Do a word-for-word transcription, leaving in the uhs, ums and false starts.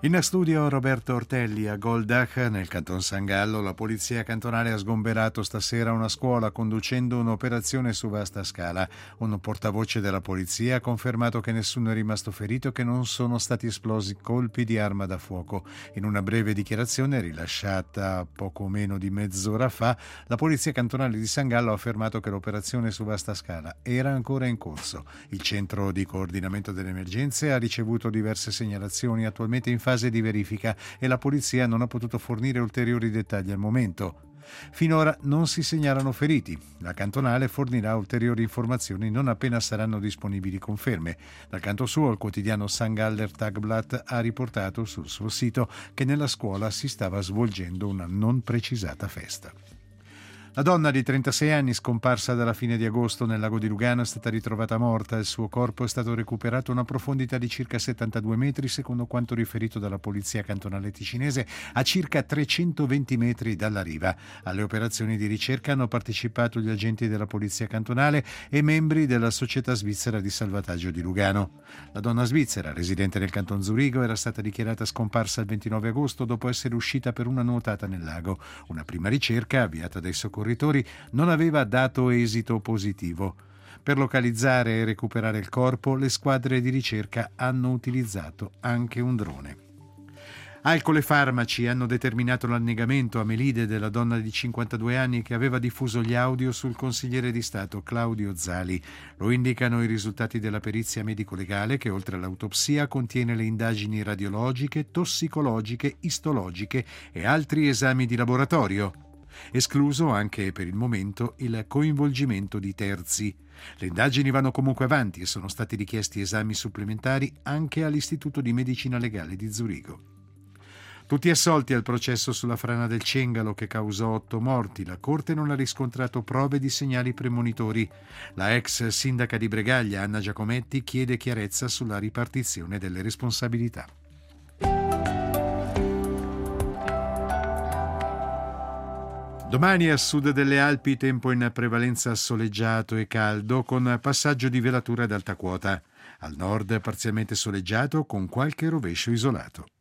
In studio Roberto Ortelli. A Goldach, nel canton San Gallo, la polizia cantonale ha sgomberato stasera una scuola conducendo un'operazione su vasta scala. Un portavoce della polizia ha confermato che nessuno è rimasto ferito e che non sono stati esplosi colpi di arma da fuoco. In una breve dichiarazione rilasciata poco meno di mezz'ora fa, la polizia cantonale di San Gallo ha affermato che l'operazione su vasta scala era ancora in corso. Il centro di coordinamento delle emergenze ha ricevuto diverse segnalazioni, attualmente in fase di verifica, e la polizia non ha potuto fornire ulteriori dettagli al momento. Finora non si segnalano feriti. La cantonale fornirà ulteriori informazioni non appena saranno disponibili conferme. Dal canto suo, il quotidiano San Galler Tagblatt ha riportato sul suo sito che nella scuola si stava svolgendo una non precisata festa. La donna di trentasei anni, scomparsa dalla fine di agosto nel lago di Lugano, è stata ritrovata morta. Il suo corpo è stato recuperato a una profondità di circa settantadue metri, secondo quanto riferito dalla polizia cantonale ticinese, a circa trecentoventi metri dalla riva. Alle operazioni di ricerca hanno partecipato gli agenti della polizia cantonale e membri della società svizzera di salvataggio di Lugano. La donna svizzera, residente nel canton Zurigo, era stata dichiarata scomparsa il ventinove agosto dopo essere uscita per una nuotata nel lago. Una prima ricerca, avviata dai soccorritori, non aveva dato esito positivo. Per localizzare e recuperare il corpo, le squadre di ricerca hanno utilizzato anche un drone. Alcol e farmaci hanno determinato l'annegamento a Melide della donna di cinquantadue anni che aveva diffuso gli audio sul consigliere di Stato Claudio Zali. Lo indicano i risultati della perizia medico-legale che, oltre all'autopsia, contiene le indagini radiologiche, tossicologiche, istologiche e altri esami di laboratorio. Escluso anche per il momento il coinvolgimento di terzi. Le indagini vanno comunque avanti e sono stati richiesti esami supplementari anche all'Istituto di Medicina Legale di Zurigo. Tutti assolti al processo sulla frana del Cengalo che causò otto morti. La Corte non ha riscontrato prove di segnali premonitori. La ex sindaca di Bregaglia, Anna Giacometti, chiede chiarezza sulla ripartizione delle responsabilità. Domani a sud delle Alpi tempo in prevalenza soleggiato e caldo con passaggio di velatura ad alta quota. Al nord parzialmente soleggiato con qualche rovescio isolato.